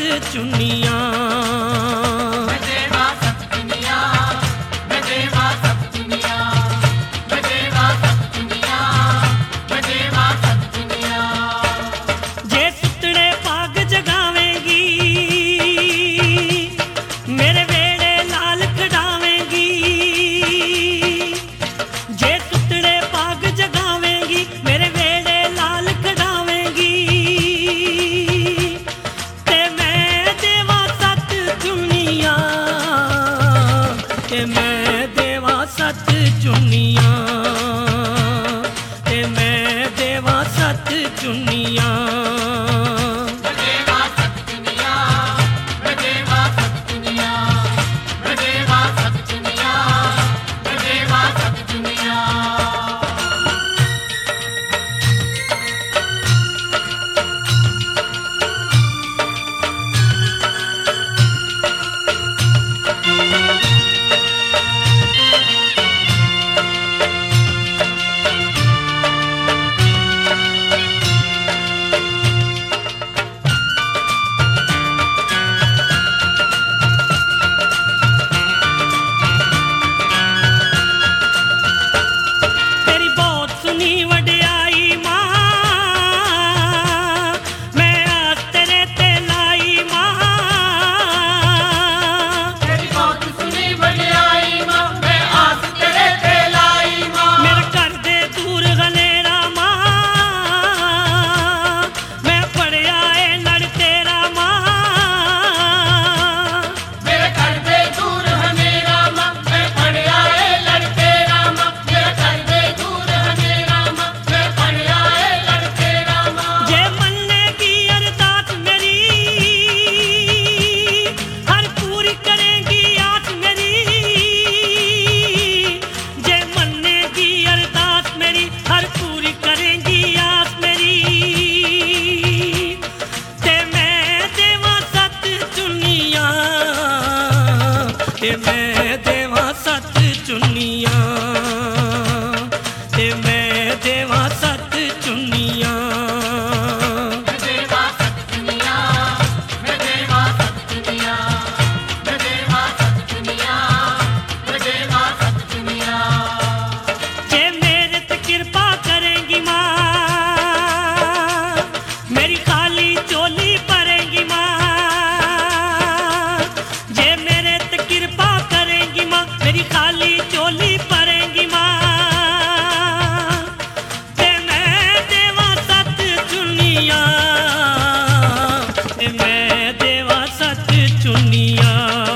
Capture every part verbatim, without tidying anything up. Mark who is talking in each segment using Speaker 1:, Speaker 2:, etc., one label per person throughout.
Speaker 1: चुनिया मैं देवा सत चुनिया ते मैं देवा सत चुनिया ते मैं देवा सत चुनिया ते मैं देवा सत चुनिया जे मेरे ते कृपा करेंगी माँ मेरी खाली चोली भरेंगी माँ मेरी खाली चोली भरेंगी माँ ते मैं देवा सत चुनिया ते मैं देवा सत चुनिया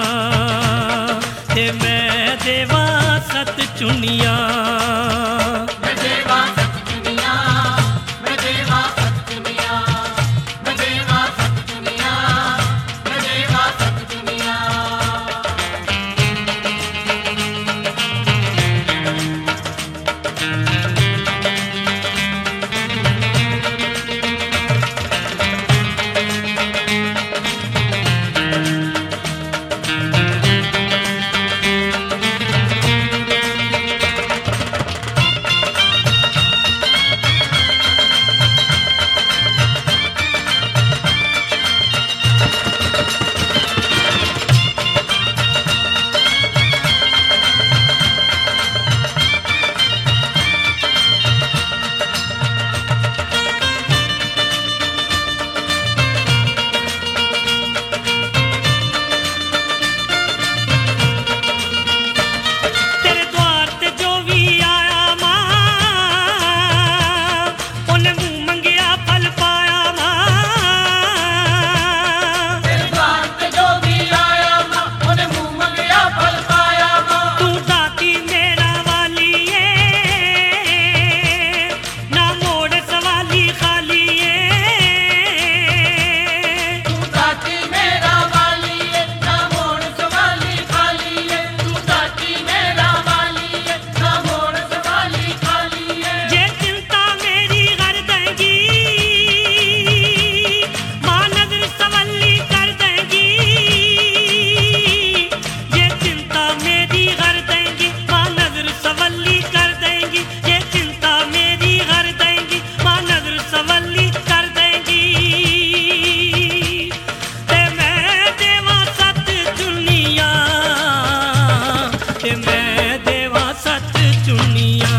Speaker 1: ते मैं देवा सत चुनिया ते मैं देवा सत चुनिया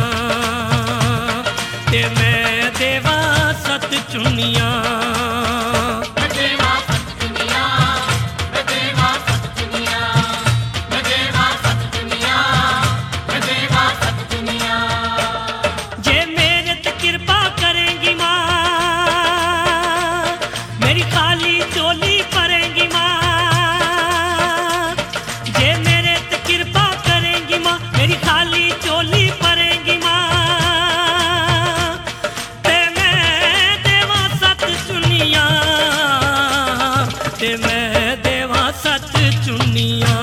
Speaker 1: ते मैं देवा सत चुनिया ते मैं देवा सत चुनिया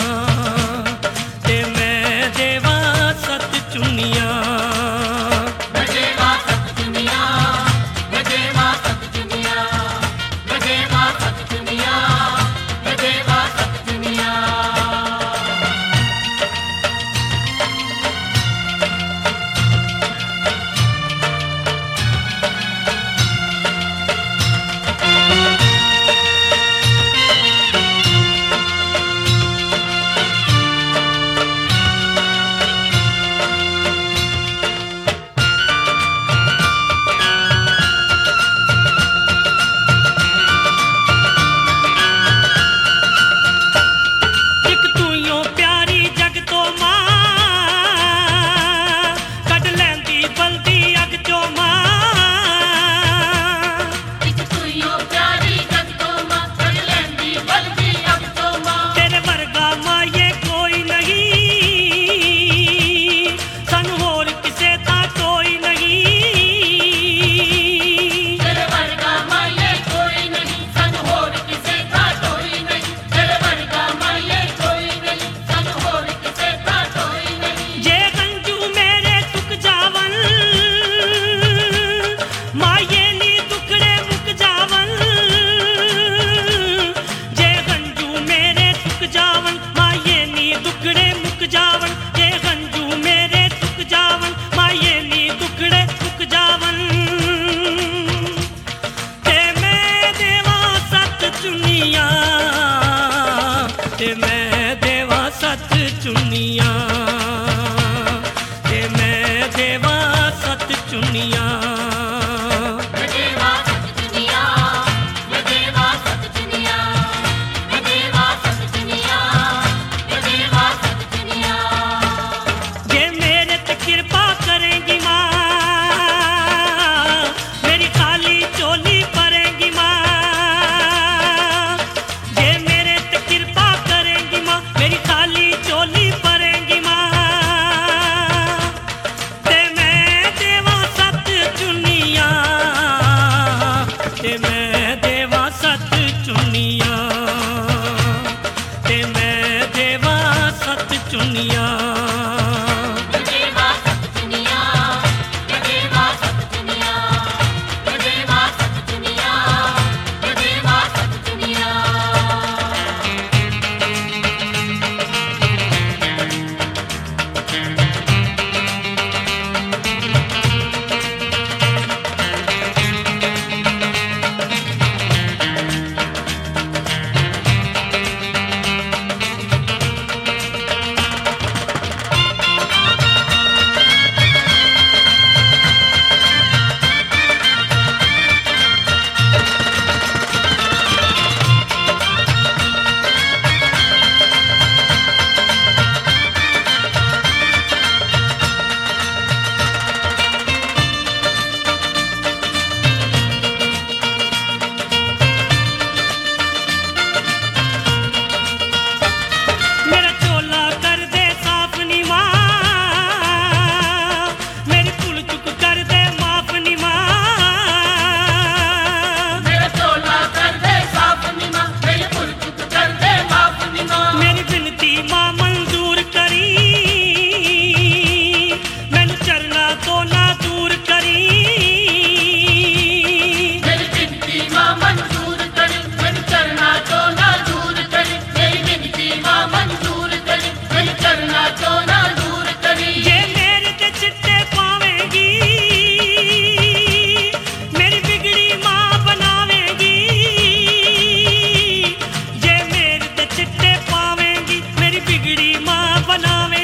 Speaker 1: ते मैं देवा सत चुनिया मैं देवा सत चुनिया मैं देवा सत चुनिया मैं देवा सत चुनिया मैं देवा सत चुनिया ते मैं देवा सत चुनिया ते मैं देवा सत चुनिया मैं देवा सत चुनिया मैं देवा सत चुनिया मैं देवा सत चुनिया मैं देवा सत चुनिया जे मेरे ते कृपा करेंगी माँ मेरी खाली चोली भरेंगी माँ जे मेरे ते कृपा मेरी खाली चोली भरेंगी माँ ते मैं देवा सत चुनिया ते मैं देवा सत चुनिया ते मैं देवा सत चुनिया मैं देवा सत चुनिया मैं देवा सत चुनिया मैं देवा सत चुनिया मैं देवा सत चुनिया बिगड़ी माँ बनावे।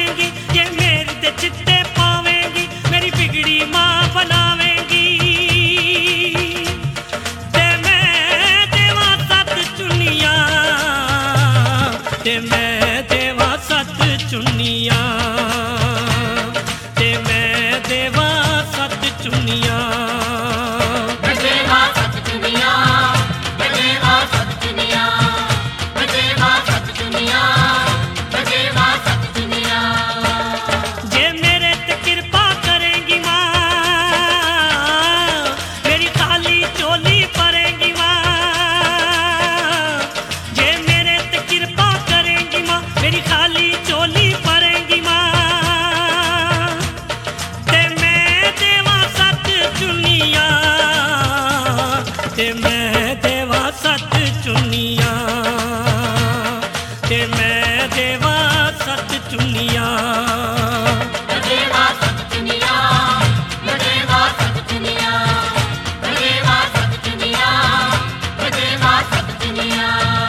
Speaker 1: चुनिया
Speaker 2: मैं देवा सत चुनिया मैं देवा सत चुनिया मैं देवा सत चुनिया मैं देवा सत चुनिया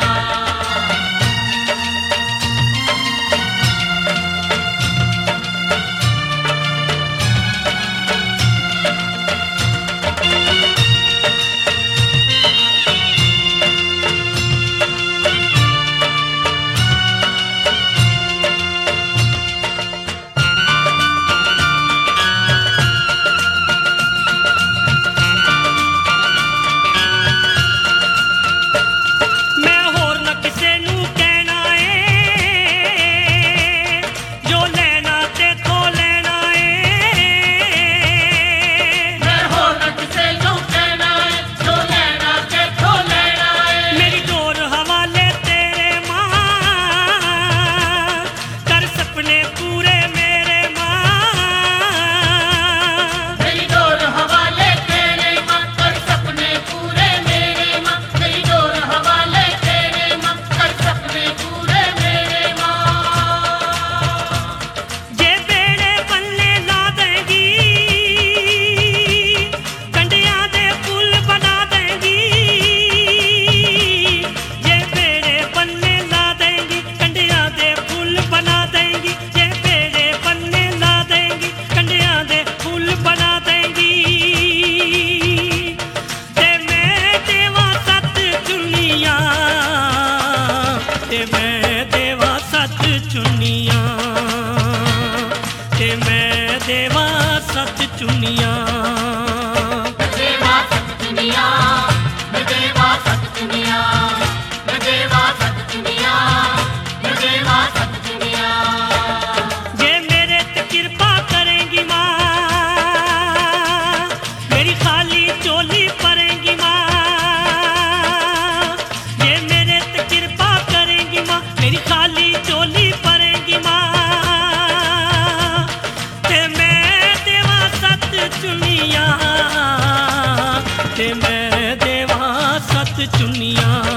Speaker 1: मैं होर न किसे नू कहना ए जो लेना तेथों लेना ए
Speaker 2: मैं हो न किसे नू कहना है जो लेना तेथों लेना है
Speaker 1: मेरी डोर हवाले तेरे मां कर सपने पूरे मेरे मां
Speaker 2: मेरी डोर हवाले तेरे मां कर सपने पूरे मेरे मां मेरी डोर हवाले तेरे मां कर सपने पूरे मेरे मां
Speaker 1: जे बेड़े पल्ले ला देंगी कंडियां दे पुल बना देंगी जे बेड़े पल्ले ला देंगी कंडियां दे पुल बना देंगी जे बेड़े पल्ले ला देंगी कंडियां दे पुल बना देंगी ते मैं देवा सत चुनिया ते मैं देवा सत चुनिया ते मैं देवा सत चुनिया
Speaker 2: मैं देवा सत चुनिया मैं देवा सत चुनिया मैं देवा सत चुनिया मैं देवा सत चुनिया
Speaker 1: जे मेरे ते कृपा करेंगी माँ मेरी खाली चोली परेंगी माँ जे मेरे ते कृपा करेंगी माँ मेरी खाली चोली परेंगी माँ ते मैं देवा सत चुनिया ते मैं देवा सत चुनिया